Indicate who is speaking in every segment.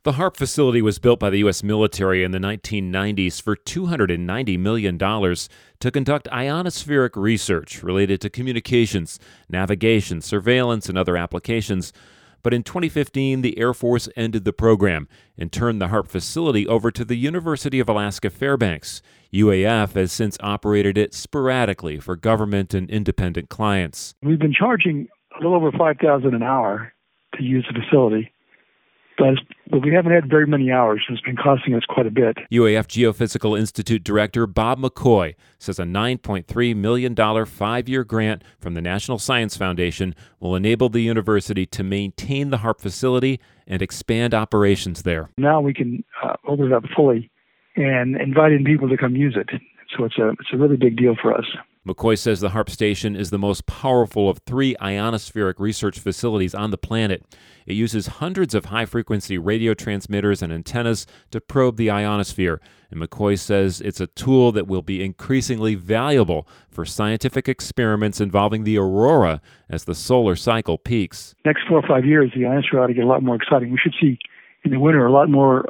Speaker 1: The HARP facility was built by the U.S. military in the 1990s for $290 million to conduct ionospheric research related to communications, navigation, surveillance, and other applications. But in 2015, the Air Force ended the program and turned the HARP facility over to the University of Alaska Fairbanks. UAF has since operated it sporadically for government and independent clients.
Speaker 2: We've been charging a little over $5,000 an hour to use the facility, but we haven't had very many hours, and it's been costing us quite a bit.
Speaker 1: UAF Geophysical Institute Director Bob McCoy says a $9.3 million 5-year grant from the National Science Foundation will enable the university to maintain the HARP facility and expand operations there.
Speaker 2: Now we can open it up fully and invite in people to come use it. So it's a really big deal for us.
Speaker 1: McCoy says the HARP station is the most powerful of 3 ionospheric research facilities on the planet. It uses hundreds of high-frequency radio transmitters and antennas to probe the ionosphere, and McCoy says it's a tool that will be increasingly valuable for scientific experiments involving the aurora as the solar cycle peaks.
Speaker 2: Next 4 or 5 years, the ionosphere ought to get a lot more exciting. We should see in the winter a lot more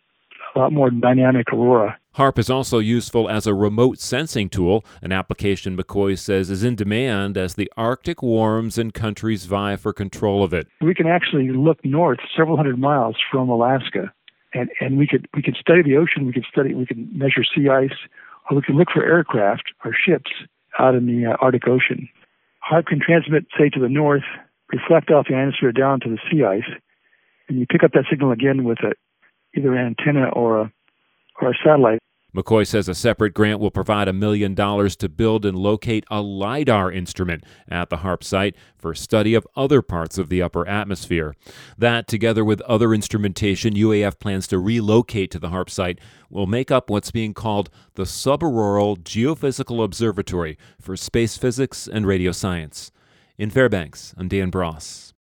Speaker 2: dynamic aurora.
Speaker 1: HARP is also useful as a remote sensing tool, an application McCoy says is in demand as the Arctic warms and countries vie for control of it.
Speaker 2: We can actually look north several hundred miles from Alaska, and we could study the ocean, we can measure sea ice, or we can look for aircraft or ships out in the Arctic Ocean. HARP can transmit, say, to the north, reflect off the ionosphere down to the sea ice, and you pick up that signal again with either an antenna or a satellite.
Speaker 1: McCoy says a separate grant will provide $1 million to build and locate a LIDAR instrument at the HARP site for study of other parts of the upper atmosphere. That, together with other instrumentation UAF plans to relocate to the HARP site, will make up what's being called the Subauroral Geophysical Observatory for Space Physics and Radio Science. In Fairbanks, I'm Dan Bross.